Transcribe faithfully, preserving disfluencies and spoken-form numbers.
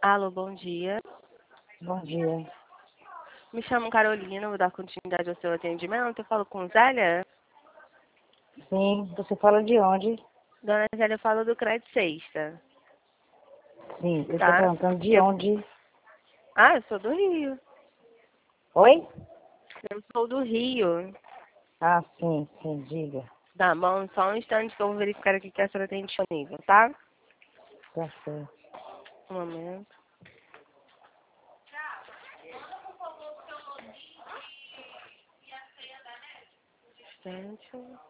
Alô, bom dia. Bom dia. Me chamo Carolina, vou dar continuidade ao seu atendimento. Eu falo com Zélia? Sim, você fala de onde? Dona Zélia, eu falo do Crédito Sexta, Sim, eu estou tá? perguntando de Eu... onde. Ah, eu sou do Rio. Oi? Eu sou do Rio. Ah, sim, sim, diga. Tá bom, só um instante que eu vou verificar aqui que a senhora tem disponível, tá? Tá certo. Um momento. Instante.